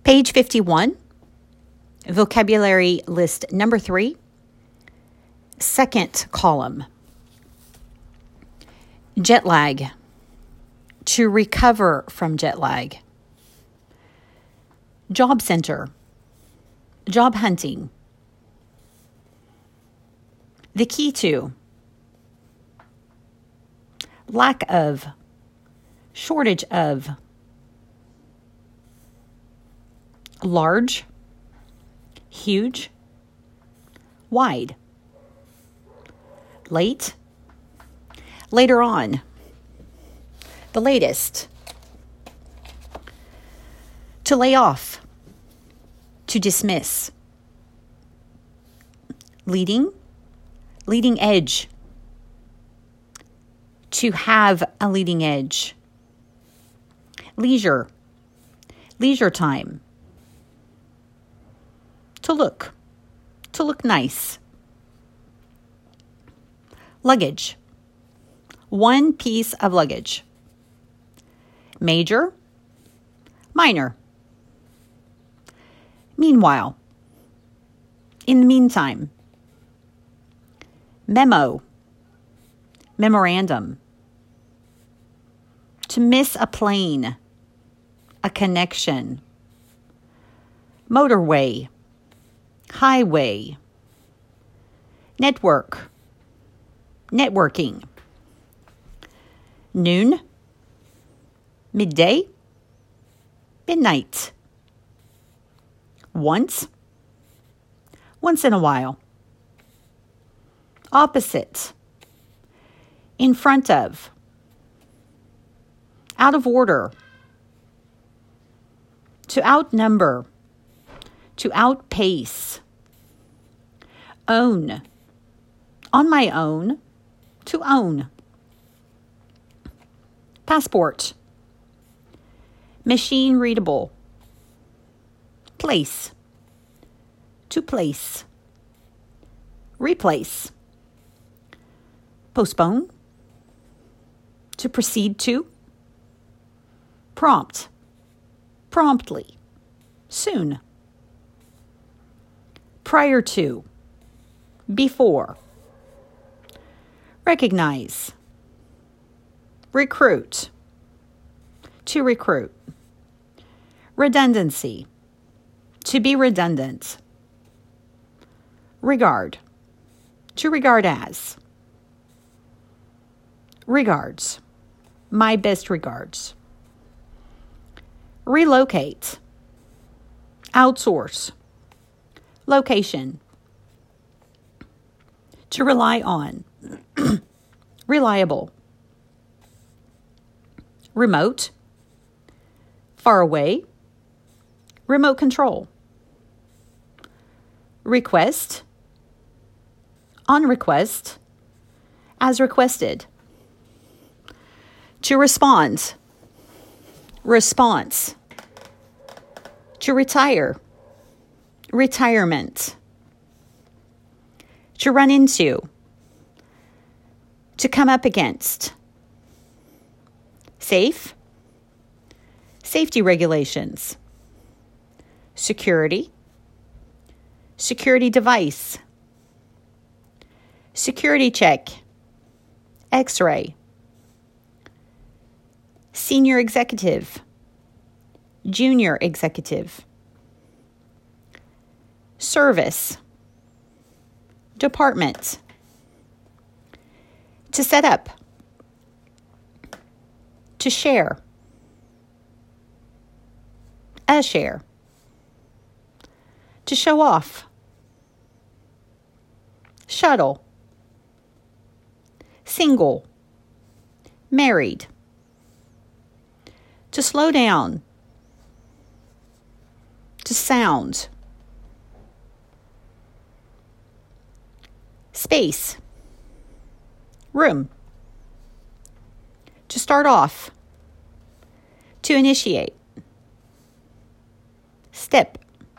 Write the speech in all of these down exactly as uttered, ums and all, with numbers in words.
Page fifty-one, vocabulary list number three, second column. Jet lag, to recover from jet lag. Job center, job hunting. The key to, lack of, shortage of. Large, huge, wide. Late, later on. The latest. To lay off, to dismiss. Leading, leading edge. To have a leading edge. Leisure, leisure time. To look, to look nice. Luggage, one piece of luggage. Major, minor. Meanwhile, in the meantime. Memo, memorandum. To miss a plane, a connection. Motorway, highway. Network, networking. Noon, midday, midnight. Once, once in a while. Opposite, in front of. Out of order. To outnumber, to outpace. Own, on my own, to own. Passport, machine readable. Place, to place. Replace. Postpone, to proceed to. Prompt, promptly, soon. Prior to, before. Recognize. Recruit, to recruit. Redundancy, to be redundant. Regard, to regard as. Regards, my best regards. Relocate, outsource. Location, to rely on. Reliable. Remote, far away. Remote control. Request, on request, as requested. To respond, response. To retire, retirement. To run into, to come up against. Safe, safety regulations. Security, security device. Security check, X-ray. Senior executive, junior executive. Service, department. To set up, to share, a share. To show off, shuttle. Single, married. To slow down, to sound. Space, room. To start off, to initiate. Step,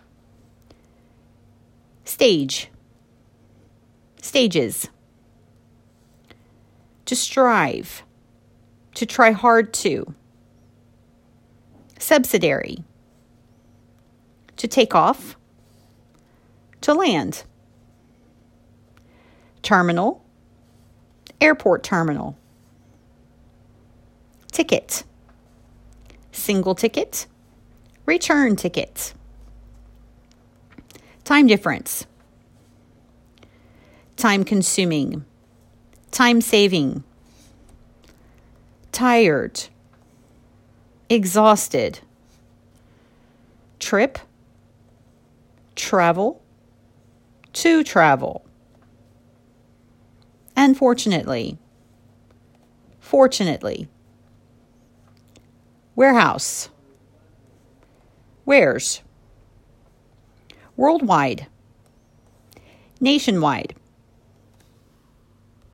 stage, stages. To strive, to try hard to. Subsidiary, To take off. To land. Terminal. Airport terminal. Ticket. Single ticket. Return ticket. Time difference. Time consuming. Time saving. Tired. Exhausted. Trip. Travel. To travel. Unfortunately. Fortunately. Warehouse. Wares. Worldwide. Nationwide.